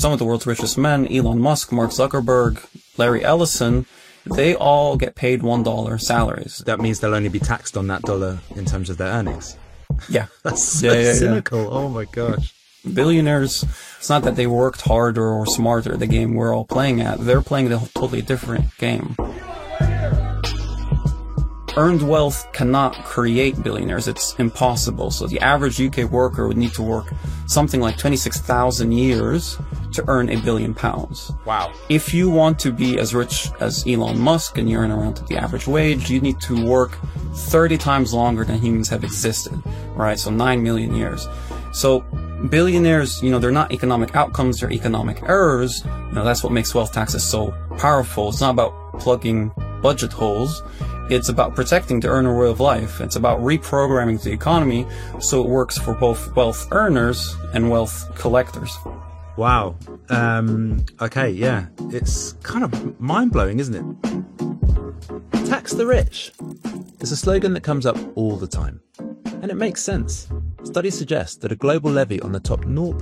some of the world's richest men, Elon Musk, Mark Zuckerberg, Larry Ellison, they all get paid $1 salaries. That means they'll only be taxed on that dollar in terms of their earnings. Yeah. That's so cynical. Oh my gosh. Billionaires, it's not that they worked harder or smarter the game we're all playing at. They're playing a totally different game. Earned wealth cannot create billionaires. It's impossible. So the average UK worker would need to work something like 26,000 years to earn £1 billion. Wow. If you want to be as rich as Elon Musk and you earn around the average wage, you need to work 30 times longer than humans have existed, right? So 9 million years. So billionaires, they're not economic outcomes, they're economic errors. That's what makes wealth taxes so powerful. It's not about plugging budget holes. It's about protecting the earner way of life. It's about reprogramming the economy so it works for both wealth earners and wealth collectors. Wow. Okay, yeah. It's kind of mind-blowing, isn't it? Tax the rich. It's a slogan that comes up all the time. And it makes sense. Studies suggest that a global levy on the top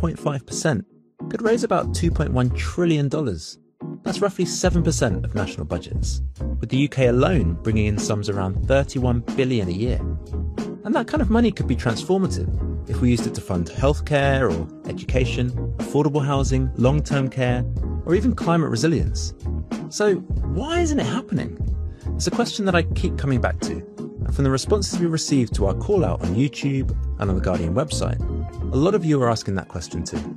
0.5% could raise about $2.1 trillion. That's roughly 7% of national budgets, with the UK alone bringing in sums around 31 billion a year. And that kind of money could be transformative if we used it to fund healthcare or education, affordable housing, long-term care, or even climate resilience. So why isn't it happening? It's a question that I keep coming back to. And from the responses we received to our call out on YouTube and on the Guardian website, a lot of you are asking that question too.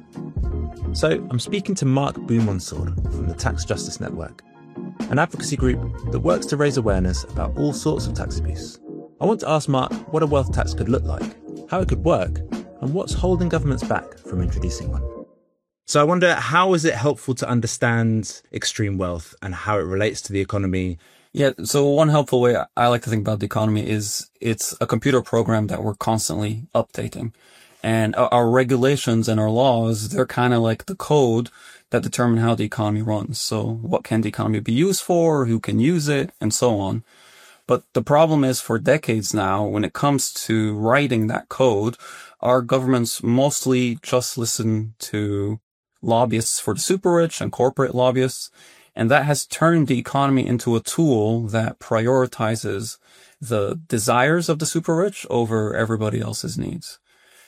So I'm speaking to Mark Boumansour from the Tax Justice Network, an advocacy group that works to raise awareness about all sorts of tax abuse. I want to ask Mark what a wealth tax could look like, how it could work, and what's holding governments back from introducing one. So I wonder, how is it helpful to understand extreme wealth and how it relates to the economy? Yeah, so one helpful way I like to think about the economy is it's a computer program that we're constantly updating. And our regulations and our laws, they're kind of like the code that determine how the economy runs. So what can the economy be used for, who can use it, and so on. But the problem is, for decades now, when it comes to writing that code, our governments mostly just listen to lobbyists for the super rich and corporate lobbyists. And that has turned the economy into a tool that prioritizes the desires of the super rich over everybody else's needs.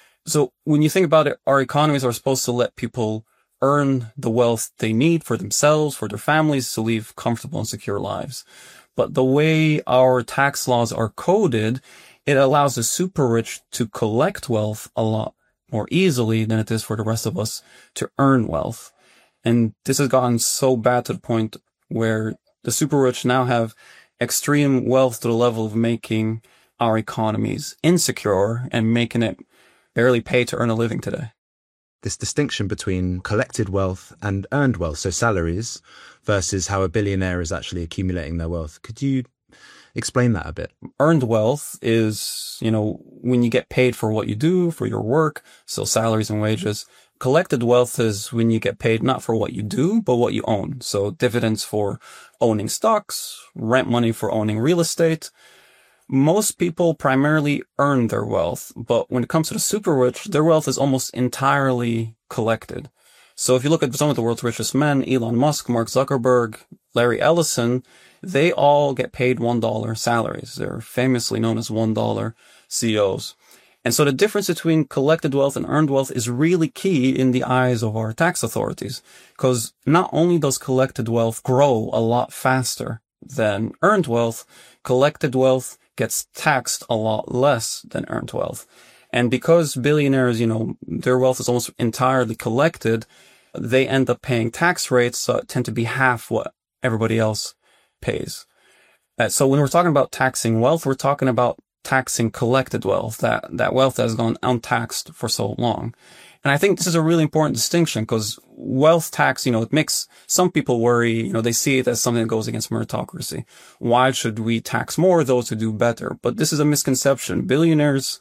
So when you think about it, our economies are supposed to let people earn the wealth they need for themselves, for their families, to live comfortable and secure lives. But the way our tax laws are coded, it allows the super rich to collect wealth a lot more easily than it is for the rest of us to earn wealth. And this has gotten so bad to the point where the super rich now have extreme wealth to the level of making our economies insecure and making it barely pay to earn a living today. This distinction between collected wealth and earned wealth, so salaries, versus how a billionaire is actually accumulating their wealth. Could you explain that a bit? Earned wealth is, when you get paid for what you do, for your work, so salaries and wages. Collected wealth is when you get paid not for what you do, but what you own. So dividends for owning stocks, rent money for owning real estate. Most people primarily earn their wealth, but when it comes to the super rich, their wealth is almost entirely collected. So if you look at some of the world's richest men, Elon Musk, Mark Zuckerberg, Larry Ellison, they all get paid $1 salaries. They're famously known as $1 CEOs. And so the difference between collected wealth and earned wealth is really key in the eyes of our tax authorities, because not only does collected wealth grow a lot faster than earned wealth, collected wealth gets taxed a lot less than earned wealth. And because billionaires, their wealth is almost entirely collected, they end up paying tax rates that tend to be half what everybody else pays. So when we're talking about taxing wealth, we're talking about taxing collected wealth, that wealth that has gone untaxed for so long. And I think this is a really important distinction, because wealth tax, it makes some people worry. They see it as something that goes against meritocracy. Why should we tax more those who do better? But this is a misconception. Billionaires,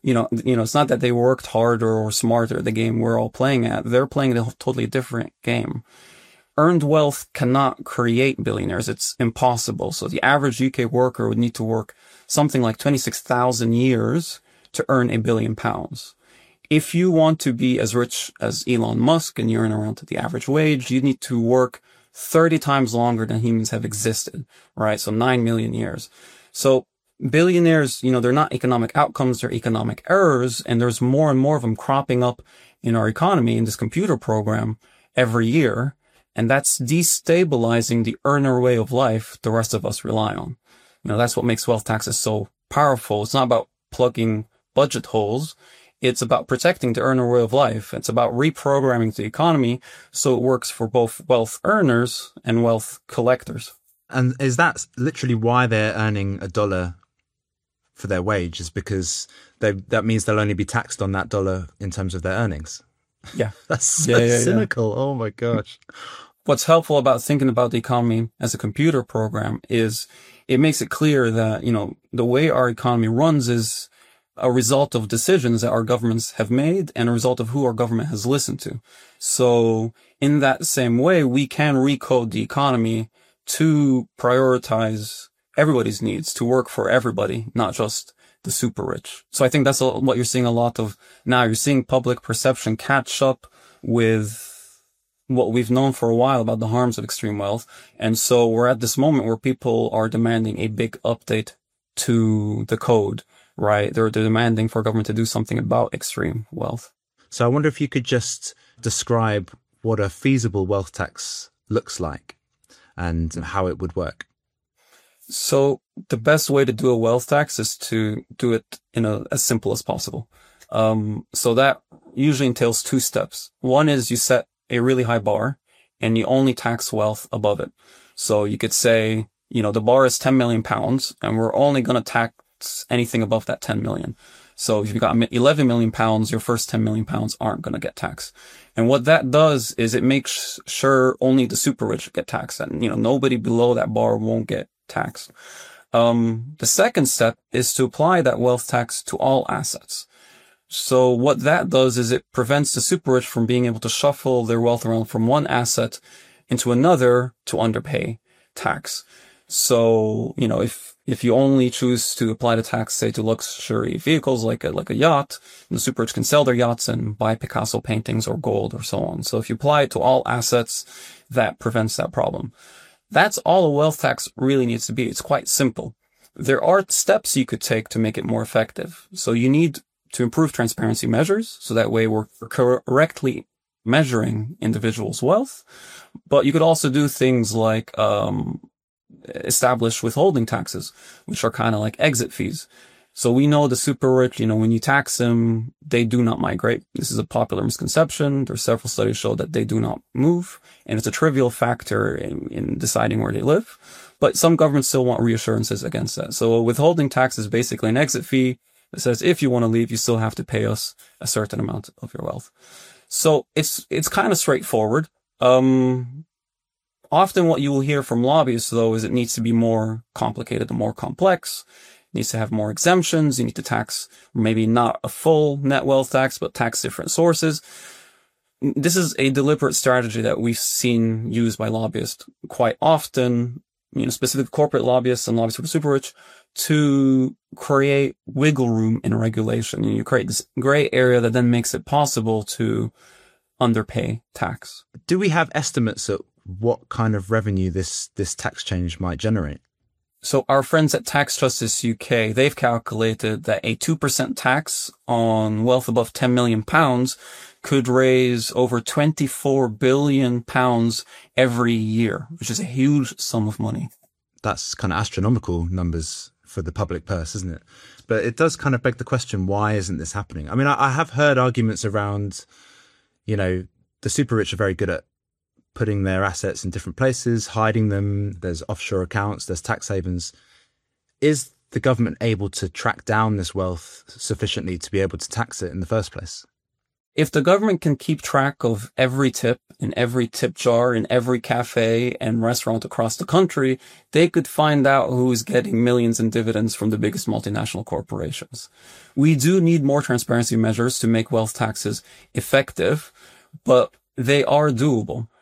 it's not that they worked harder or smarter the game we're all playing at. They're playing a totally different game. Earned wealth cannot create billionaires. It's impossible. So the average UK worker would need to work something like 26,000 years to earn £1 billion. if you want to be as rich as Elon Musk and you earn around the average wage, you need to work 30 times longer than humans have existed, right? So 9 million years. So billionaires, they're not economic outcomes, they're economic errors. And there's more and more of them cropping up in our economy in this computer program every year. And that's destabilizing the earner way of life the rest of us rely on. That's what makes wealth taxes so powerful. It's not about plugging budget holes. It's about protecting the earner way of life. It's about reprogramming the economy so it works for both wealth earners and wealth collectors. And is that literally why they're earning $1 for their wage? Is because that means they'll only be taxed on that dollar in terms of their earnings? Yeah. That's so cynical. Yeah. Oh my gosh. What's helpful about thinking about the economy as a computer program is it makes it clear that, the way our economy runs is a result of decisions that our governments have made and a result of who our government has listened to. So in that same way, we can recode the economy to prioritize everybody's needs, to work for everybody, not just the super rich. So I think that's what you're seeing a lot of now. You're seeing public perception catch up with what we've known for a while about the harms of extreme wealth. And so we're at this moment where people are demanding a big update to the code, right? They're demanding for government to do something about extreme wealth. So I wonder if you could just describe what a feasible wealth tax looks like and how it would work. So the best way to do a wealth tax is to do it as simple as possible. So that usually entails 2 steps. One is you set a really high bar and you only tax wealth above it. So you could say, the bar is 10 million pounds and we're only going to tax anything above that 10 million. So if you've got 11 million pounds, your first 10 million pounds aren't going to get taxed. And what that does is it makes sure only the super rich get taxed and, nobody below that bar won't get taxed. The second step is to apply that wealth tax to all assets. So what that does is it prevents the super rich from being able to shuffle their wealth around from one asset into another to underpay tax. So, if you only choose to apply the tax, say, to luxury vehicles like a yacht, the super rich can sell their yachts and buy Picasso paintings or gold or so on. So if you apply it to all assets, that prevents that problem. That's all a wealth tax really needs to be. It's quite simple. There are steps you could take to make it more effective. So you need to improve transparency measures, so that way we're correctly measuring individuals' wealth. But you could also do things like establish withholding taxes, which are kind of like exit fees. So we know the super rich, when you tax them, they do not migrate. This is a popular misconception. There's several studies show that they do not move, and it's a trivial factor in deciding where they live. But some governments still want reassurances against that. So a withholding tax is basically an exit fee that says if you want to leave, you still have to pay us a certain amount of your wealth. So it's kind of straightforward. Often what you will hear from lobbyists, though, is it needs to be more complicated and more complex. It needs to have more exemptions. You need to tax maybe not a full net wealth tax, but tax different sources. This is a deliberate strategy that we've seen used by lobbyists quite often, specific corporate lobbyists and lobbyists for the super rich, to create wiggle room in regulation. You create this gray area that then makes it possible to underpay tax. Do we have estimates at what kind of revenue this tax change might generate? So our friends at Tax Justice UK, they've calculated that a 2% tax on wealth above 10 million pounds could raise over 24 billion pounds every year, which is a huge sum of money. That's kind of astronomical numbers for the public purse, isn't it? But it does kind of beg the question, why isn't this happening? I mean, I have heard arguments around, the super rich are very good at putting their assets in different places, hiding them. There's offshore accounts, there's tax havens. Is the government able to track down this wealth sufficiently to be able to tax it in the first place? If the government can keep track of every tip in every tip jar in every cafe and restaurant across the country, they could find out who's getting millions in dividends from the biggest multinational corporations. We do need more transparency measures to make wealth taxes effective, but they are doable.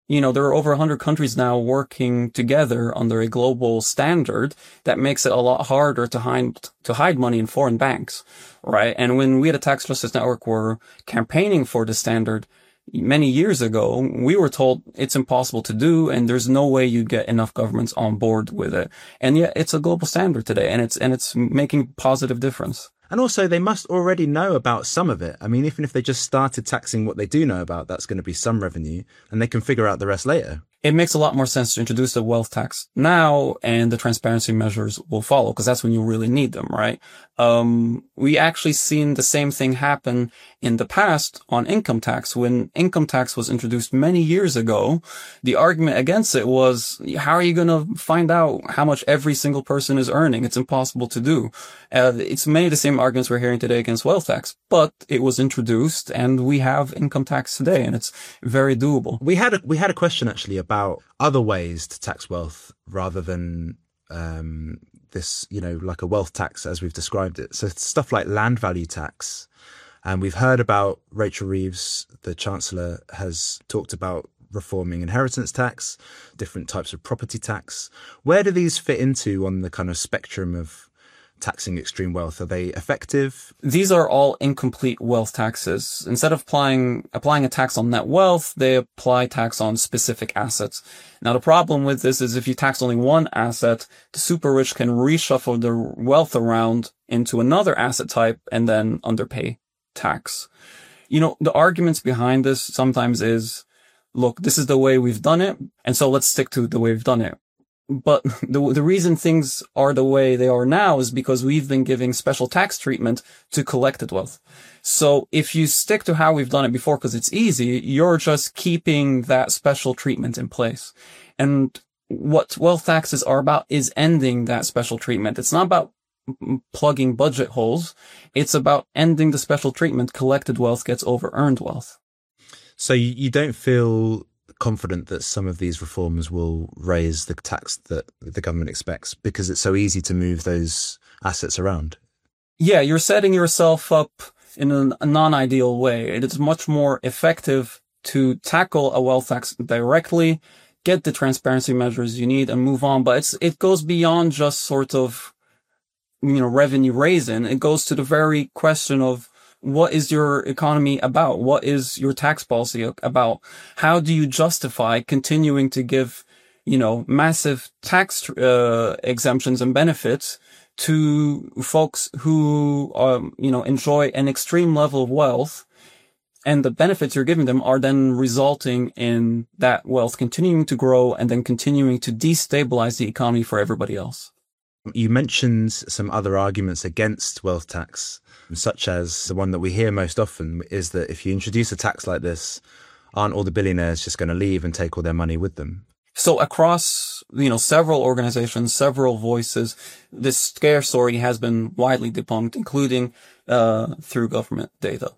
There are over 100 countries now working together under a global standard that makes it a lot harder to hide money in foreign banks, right? And when we at the Tax Justice Network were campaigning for the standard many years ago, we were told it's impossible to do, and there's no way you get enough governments on board with it. And yet it's a global standard today, and it's making positive difference. And also, they must already know about some of it. I mean, even if they just started taxing what they do know about, that's going to be some revenue, and they can figure out the rest later. It makes a lot more sense to introduce a wealth tax now, and the transparency measures will follow, because that's when you really need them, right? We actually seen the same thing happen in the past on income tax. When income tax was introduced many years ago, the argument against it was, how are you going to find out how much every single person is earning? It's impossible to do. It's many of the same arguments we're hearing today against wealth tax, but it was introduced, and we have income tax today, and it's very doable. We had a question actually about other ways to tax wealth rather than this, like a wealth tax as we've described it. So stuff like land value tax. And we've heard about Rachel Reeves, the Chancellor, has talked about reforming inheritance tax, different types of property tax. Where do these fit into on the kind of spectrum of taxing extreme wealth? Are they effective? These are all incomplete wealth taxes. Instead of applying a tax on net wealth, they apply tax on specific assets. Now, the problem with this is if you tax only one asset, the super rich can reshuffle their wealth around into another asset type and then underpay tax. The arguments behind this sometimes is, look, this is the way we've done it, and so let's stick to the way we've done it. But the reason things are the way they are now is because we've been giving special tax treatment to collected wealth. So if you stick to how we've done it before because it's easy, you're just keeping that special treatment in place. And what wealth taxes are about is ending that special treatment. It's not about plugging budget holes. It's about ending the special treatment. Collected wealth gets over earned wealth. So you don't feel confident that some of these reforms will raise the tax that the government expects because it's so easy to move those assets around? Yeah, you're setting yourself up in a non-ideal way. It is much more effective to tackle a wealth tax directly, get the transparency measures you need, and move on. But it goes beyond just sort of, revenue raising. It goes to the very question of, what is your economy about? What is your tax policy about? How do you justify continuing to give, massive tax exemptions and benefits to folks who, enjoy an extreme level of wealth, and the benefits you're giving them are then resulting in that wealth continuing to grow and then continuing to destabilize the economy for everybody else? You mentioned some other arguments against wealth tax, such as the one that we hear most often is that if you introduce a tax like this, aren't all the billionaires just going to leave and take all their money with them? So across, several organizations, several voices, this scare story has been widely debunked, including through government data.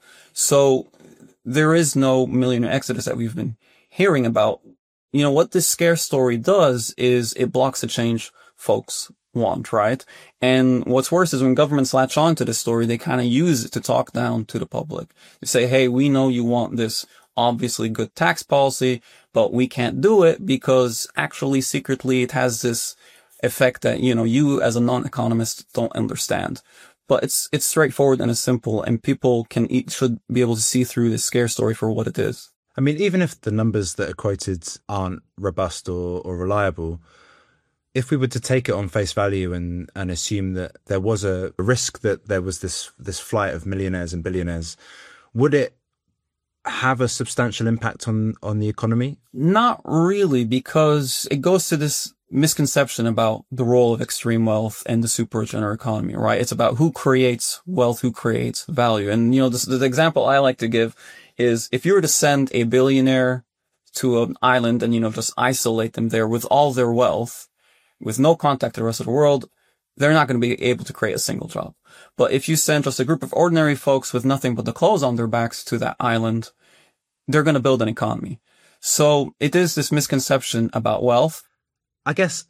So there is no millionaire exodus that we've been hearing about. What this scare story does is it blocks the change folks want, right? And what's worse is when governments latch on to this story, they kind of use it to talk down to the public. They say, hey, we know you want this obviously good tax policy, but we can't do it because actually secretly it has this effect that, you as a non-economist don't understand. But it's straightforward and it's simple, and people should be able to see through this scare story for what it is. I mean, even if the numbers that are quoted aren't robust or reliable, if we were to take it on face value and assume that there was a risk that there was this flight of millionaires and billionaires, would it have a substantial impact on the economy? Not really, because it goes to this misconception about the role of extreme wealth and the super rich in our economy, right? It's about who creates wealth, who creates value. And, the example I like to give is if you were to send a billionaire to an island and, just isolate them there with all their wealth, with no contact to the rest of the world, they're not going to be able to create a single job. But if you send just a group of ordinary folks with nothing but the clothes on their backs to that island, they're going to build an economy. So it is this misconception about wealth. I guess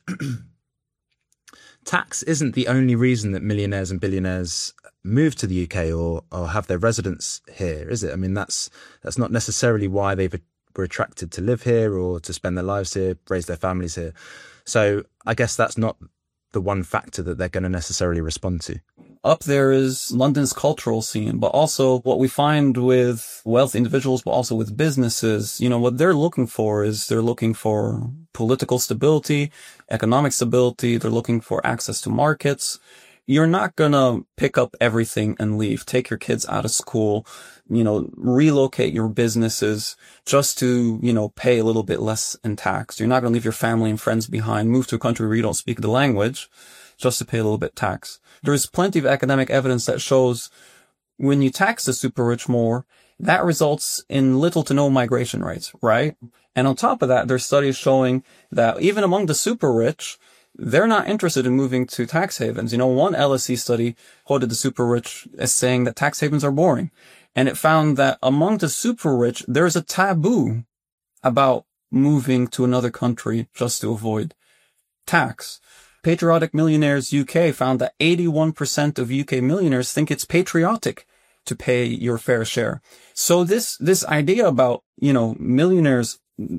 tax isn't the only reason that millionaires and billionaires move to the UK or have their residence here, is it? I mean, that's not necessarily why they've were attracted to live here or to spend their lives here, raise their families here. So I guess that's not the one factor that they're going to necessarily respond to. Up there is London's cultural scene, but also what we find with wealthy individuals, but also with businesses, what they're looking for is they're looking for political stability, economic stability. They're looking for access to markets. You're not going to pick up everything and leave, take your kids out of school, relocate your businesses just to, pay a little bit less in tax. You're not going to leave your family and friends behind, move to a country where you don't speak the language just to pay a little bit tax. There's plenty of academic evidence that shows when you tax the super rich more, that results in little to no migration rates, right? And on top of that, there's studies showing that even among the super rich, they're not interested in moving to tax havens. One LSE study quoted the super rich as saying that tax havens are boring. And it found that among the super rich, there's a taboo about moving to another country just to avoid tax. Patriotic Millionaires UK found that 81% of UK millionaires think it's patriotic to pay your fair share. So this idea about, millionaires,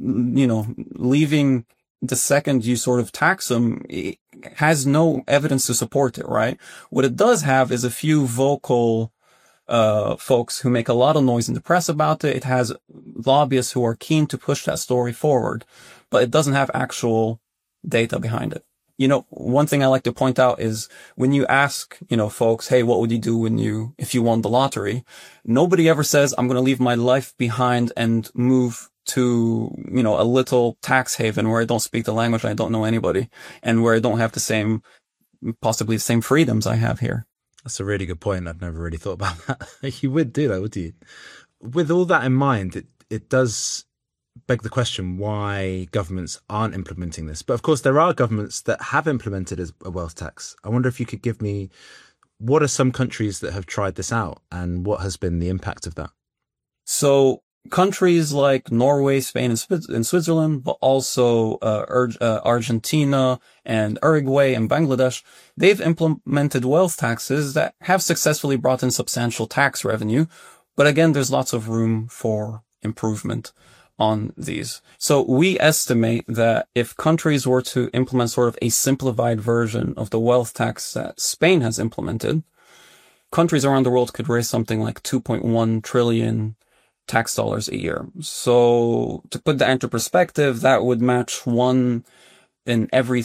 leaving the second you sort of tax them, it has no evidence to support it, right? What it does have is a few vocal folks who make a lot of noise in the press about it. It has lobbyists who are keen to push that story forward, but it doesn't have actual data behind it. One thing I like to point out is when you ask, folks, hey, what would you do if you won the lottery? Nobody ever says, I'm going to leave my life behind and move to, a little tax haven where I don't speak the language, I don't know anybody, and where I don't have possibly the same freedoms I have here. That's a really good point. I've never really thought about that. You would do that, would you? With all that in mind, it does beg the question why governments aren't implementing this. But of course, there are governments that have implemented a wealth tax. I wonder if you could give me, what are some countries that have tried this out and what has been the impact of that? So countries like Norway, Spain, and Switzerland, but also Argentina and Uruguay and Bangladesh, they've implemented wealth taxes that have successfully brought in substantial tax revenue. But again, there's lots of room for improvement on these. So we estimate that if countries were to implement sort of a simplified version of the wealth tax that Spain has implemented, countries around the world could raise something like 2.1 trillion tax dollars a year. So to put that into perspective, that would match one of every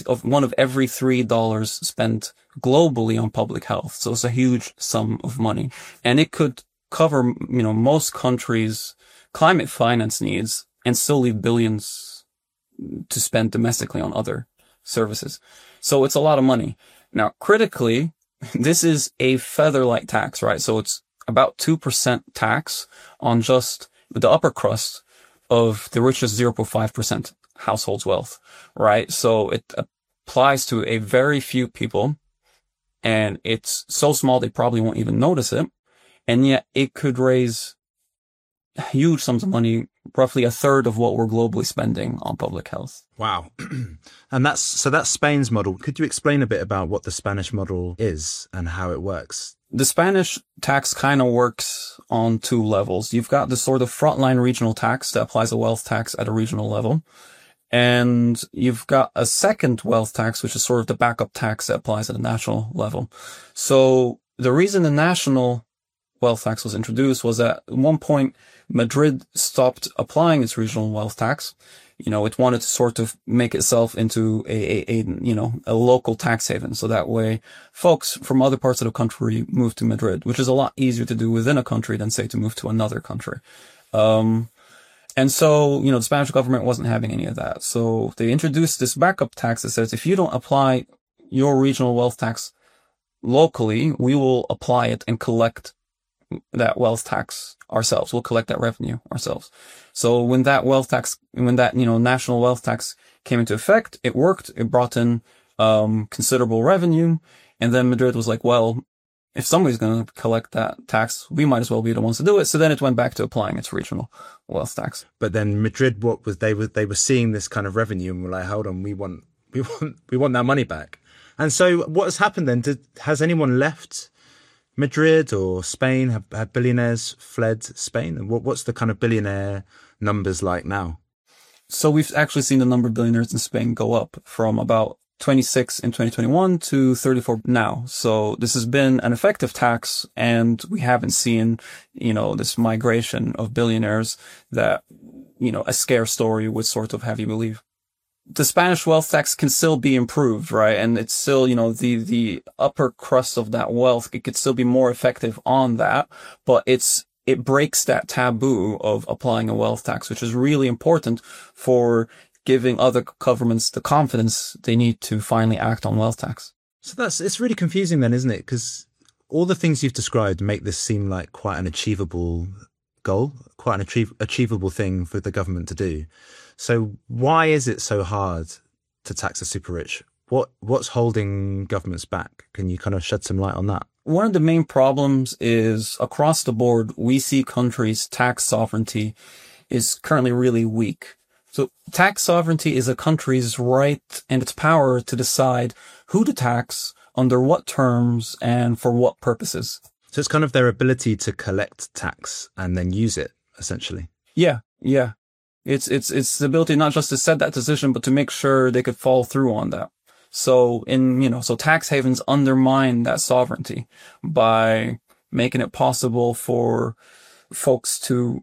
$3 spent globally on public health. So it's a huge sum of money, and it could cover, most countries' climate finance needs and still leave billions to spend domestically on other services. So it's a lot of money. Now, critically, this is a feather-light tax, right? So it's about 2% tax on just the upper crust of the richest 0.5% household's wealth, right? So it applies to a very few people, and it's so small they probably won't even notice it. And yet it could raise huge sums of money, roughly a third of what we're globally spending on public health. Wow. And that's Spain's model. Could you explain a bit about what the Spanish model is and how it works? The Spanish tax kind of works on two levels. You've got the sort of frontline regional tax that applies a wealth tax at a regional level. And you've got a second wealth tax, which is sort of the backup tax that applies at a national level. So the reason the national wealth tax was introduced was that at one point Madrid stopped applying its regional wealth tax. It wanted to sort of make itself into a local tax haven. So that way folks from other parts of the country move to Madrid, which is a lot easier to do within a country than, say, to move to another country. And so, the Spanish government wasn't having any of that. So they introduced this backup tax that says if you don't apply your regional wealth tax locally, we will apply it and collect that wealth tax ourselves. We'll collect that revenue ourselves. So when that national wealth tax came into effect, it worked. It brought in considerable revenue. And then Madrid was like, well, if somebody's going to collect that tax, we might as well be the ones to do it. So then it went back to applying its regional wealth tax. But then Madrid, they were seeing this kind of revenue and were like, hold on, we want that money back. And so what has happened then? Has anyone left Madrid or Spain have billionaires fled Spain? And what's the kind of billionaire numbers like now? So we've actually seen the number of billionaires in Spain go up from about 26 in 2021 to 34 now. So this has been an effective tax, and we haven't seen, this migration of billionaires that, a scare story would sort of have you believe. The Spanish wealth tax can still be improved, right? And it's still, the upper crust of that wealth, it could still be more effective on that, but it breaks that taboo of applying a wealth tax, which is really important for giving other governments the confidence they need to finally act on wealth tax. So it's really confusing then, isn't it? Because all the things you've described make this seem like quite an achievable goal, quite an achievable thing for the government to do. So why is it so hard to tax the super rich? What's holding governments back? Can you kind of shed some light on that? One of the main problems is across the board, we see countries' tax sovereignty is currently really weak. So tax sovereignty is a country's right and its power to decide who to tax, under what terms, and for what purposes. So it's kind of their ability to collect tax and then use it, essentially. Yeah. It's the ability not just to set that decision, but to make sure they could follow through on that. So so tax havens undermine that sovereignty by making it possible for folks to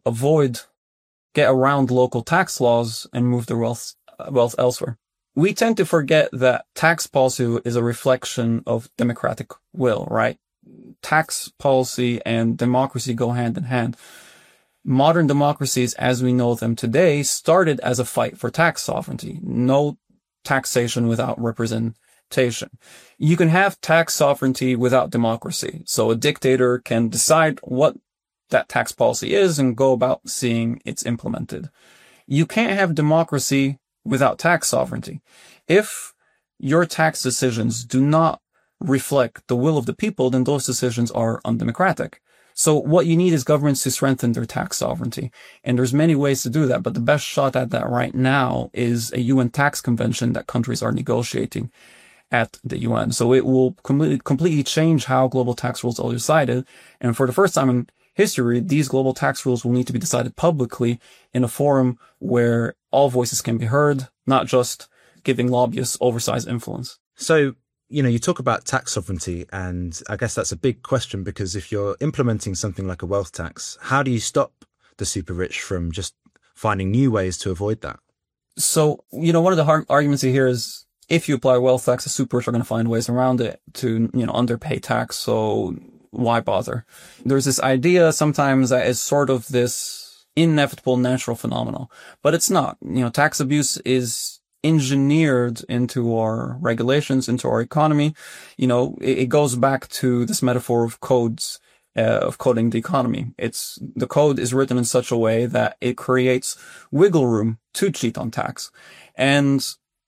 get around local tax laws and move their wealth elsewhere. We tend to forget that tax policy is a reflection of democratic will, right? Tax policy and democracy go hand in hand. Modern democracies, as we know them today, started as a fight for tax sovereignty. No taxation without representation. You can have tax sovereignty without democracy. So a dictator can decide what that tax policy is and go about seeing it's implemented. You can't have democracy without tax sovereignty. If your tax decisions do not reflect the will of the people, then those decisions are undemocratic. So what you need is governments to strengthen their tax sovereignty. And there's many ways to do that, but the best shot at that right now is a UN tax convention that countries are negotiating at the UN. So it will completely change how global tax rules are decided. And for the first time in history, these global tax rules will need to be decided publicly in a forum where all voices can be heard, not just giving lobbyists oversized influence. So, you talk about tax sovereignty, and I guess that's a big question, because if you're implementing something like a wealth tax, how do you stop the super rich from just finding new ways to avoid that? So, one of the hard arguments you hear is if you apply a wealth tax, the super rich are going to find ways around it to, underpay tax. So why bother? There's this idea sometimes that is sort of this inevitable natural phenomenon, but it's not. Tax abuse is engineered into our regulations, into our economy. It goes back to this metaphor of codes, of coding the economy. The code is written in such a way that it creates wiggle room to cheat on tax. And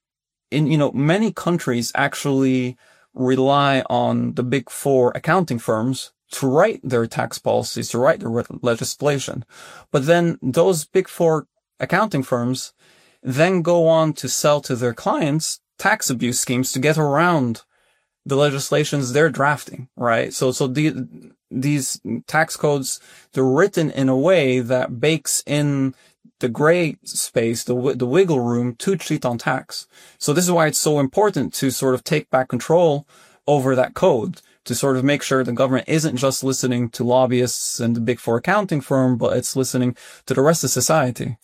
many countries actually rely on the big four accounting firms to write their tax policies, to write their legislation. But then those big four accounting firms then go on to sell to their clients tax abuse schemes to get around the legislations they're drafting, right? So these tax codes, they're written in a way that bakes in the gray space, the wiggle room to cheat on tax. So this is why it's so important to sort of take back control over that code, to sort of make sure the government isn't just listening to lobbyists and the big four accounting firm, but it's listening to the rest of society.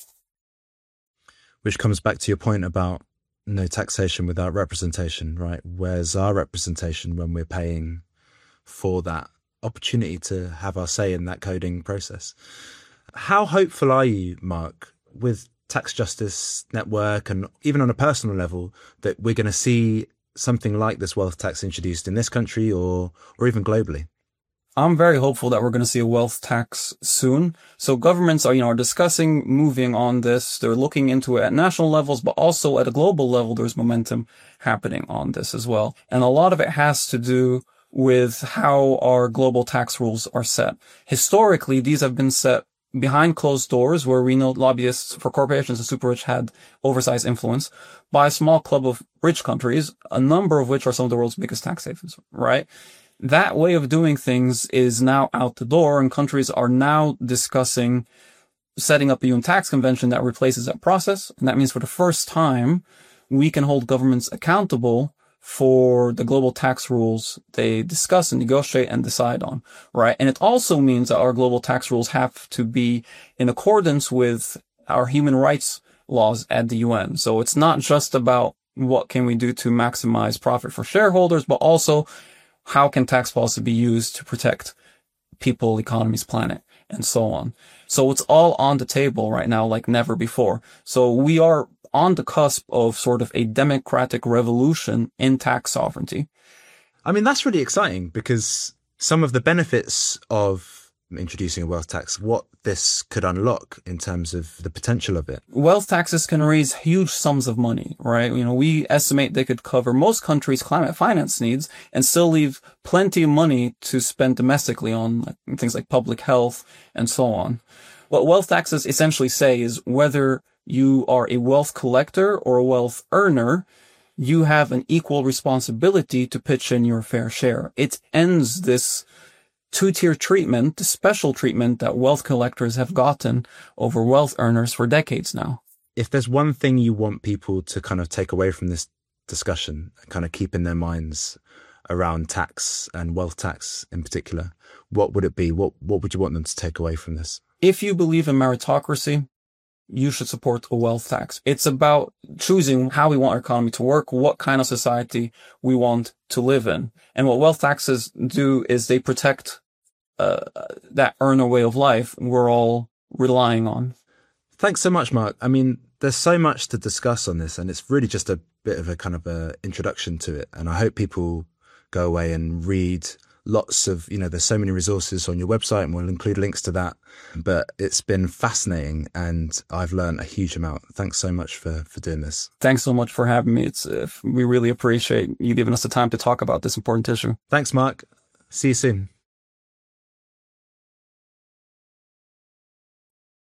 Which comes back to your point about no taxation without representation, right? Where's our representation when we're paying for that opportunity to have our say in that coding process? How hopeful are you, Mark, with Tax Justice Network and even on a personal level that we're going to see something like this wealth tax introduced in this country or even globally? I'm very hopeful that we're going to see a wealth tax soon. So governments are discussing moving on this. They're looking into it at national levels, but also at a global level, there's momentum happening on this as well. And a lot of it has to do with how our global tax rules are set. Historically, these have been set behind closed doors, where we know lobbyists for corporations and super rich had oversized influence by a small club of rich countries, a number of which are some of the world's biggest tax havens, right? That way of doing things is now out the door, and countries are now discussing setting up a UN tax convention that replaces that process. And that means for the first time, we can hold governments accountable for the global tax rules they discuss and negotiate and decide on, right? And it also means that our global tax rules have to be in accordance with our human rights laws at the UN. So it's not just about what can we do to maximize profit for shareholders, but also how can tax policy be used to protect people, economies, planet, and so on. So it's all on the table right now like never before. So we are on the cusp of sort of a democratic revolution in tax sovereignty. I mean, that's really exciting because some of the benefits of introducing a wealth tax, what this could unlock in terms of the potential of it. Wealth taxes can raise huge sums of money, right? We estimate they could cover most countries' climate finance needs and still leave plenty of money to spend domestically on things like public health and so on. What wealth taxes essentially say is whether you are a wealth collector or a wealth earner, you have an equal responsibility to pitch in your fair share. It ends this two-tier treatment, the special treatment that wealth collectors have gotten over wealth earners for decades now. If there's one thing you want people to kind of take away from this discussion, kind of keep in their minds around tax and wealth tax in particular, what would it be? What would you want them to take away from this? If you believe in meritocracy, you should support a wealth tax. It's about choosing how we want our economy to work, what kind of society we want to live in. And what wealth taxes do is they protect that earner way of life we're all relying on. Thanks so much, Mark. I mean, there's so much to discuss on this, and it's really just a bit of a kind of a introduction to it. And I hope people go away and read lots of, there's so many resources on your website, and we'll include links to that. But it's been fascinating, and I've learned a huge amount. Thanks so much for doing this. Thanks so much for having me. We really appreciate you giving us the time to talk about this important issue. Thanks, Mark. See you soon.